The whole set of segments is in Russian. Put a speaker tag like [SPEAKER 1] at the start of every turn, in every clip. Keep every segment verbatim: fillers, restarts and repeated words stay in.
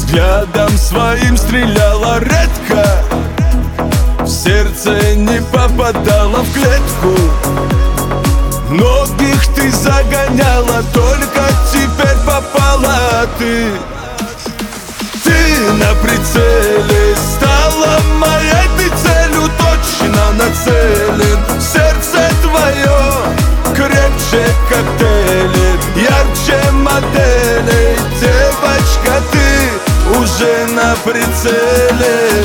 [SPEAKER 1] Взглядом своим стреляла редко, в сердце не попадала в клетку. Многих ты загоняла, только теперь попала ты. Ты на прицеле стала моей, ты целью точно нацелен. Сердце твое крепче коктейли, ярче моделей. Девочка, ты уже на прицеле.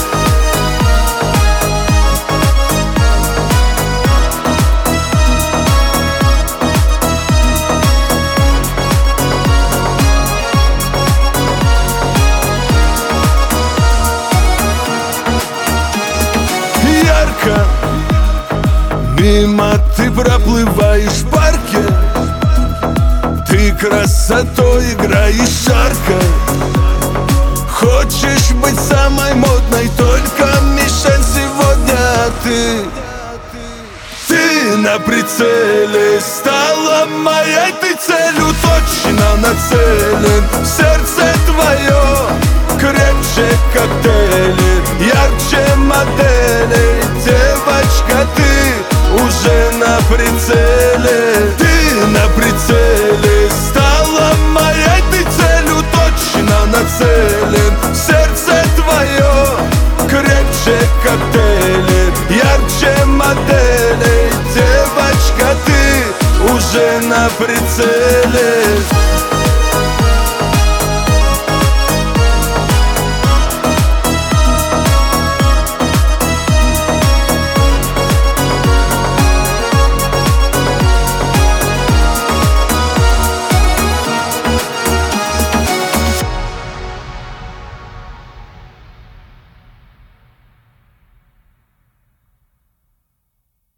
[SPEAKER 1] Ярко мимо ты проплываешь в парке, ты красотой играешь жарко. Хочешь быть самой модной, только мишень сегодня ты. Ты на прицеле стала моей, ты целью точно нацелен. Сердце твое крепче коктейли, ярче моделей. Девочка, ты уже на прицеле. Ты на прицеле стала моей, ты целью точно нацелен. Сердце твое крепче коктейли, ярче моделей. Девочка, ты уже на прицеле.